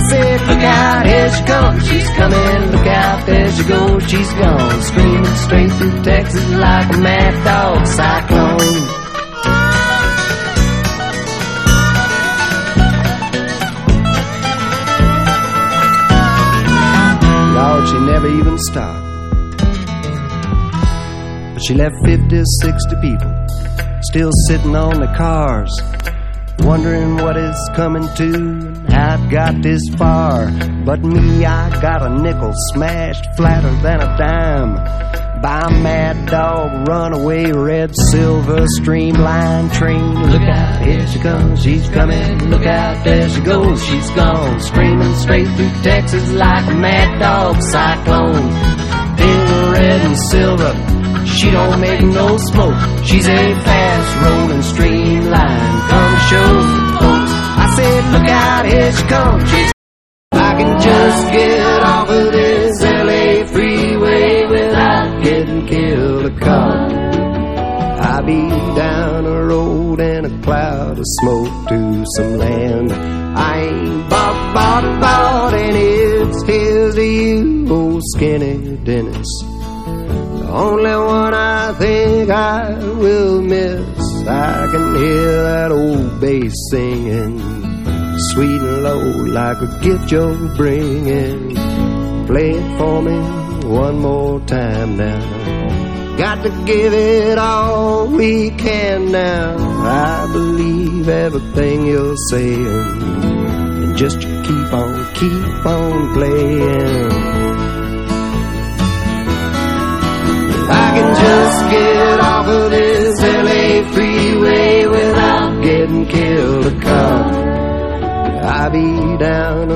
said, look out, here she comes, she's coming, look out, there she goes, she's gone, screaming straight through Texas like a mad dog cyclone. Lord, she never even stopped, but she left 50 or 60 people still sitting on the cars, wondering what is coming to and how it got this far. But me, I got a nickel smashed flatter than a dime by a mad dog, runaway red silver streamline train. Look out, here she comes, she's coming, look out, there she goes, she's gone, screaming straight through Texas like a mad dog cyclone. Pink, red and silver, she don't make no smoke, she's a fast rolling streamline, come show folks. I said, look out, here she comes, she's I can just get off of this LA freeway without getting killed or caught. I'll be down the road in a cloud of smoke to some land I ain't bought, and it's here's to you, old skinny Dennis. The only one I think I will miss. I can hear that old bass singing, sweet and low like a gift you're bringing. Play it for me one more time now. Got to give it all we can now. I believe everything you're saying, and just keep on playing. I can just get off of this LA freeway without getting killed or caught. I'll be down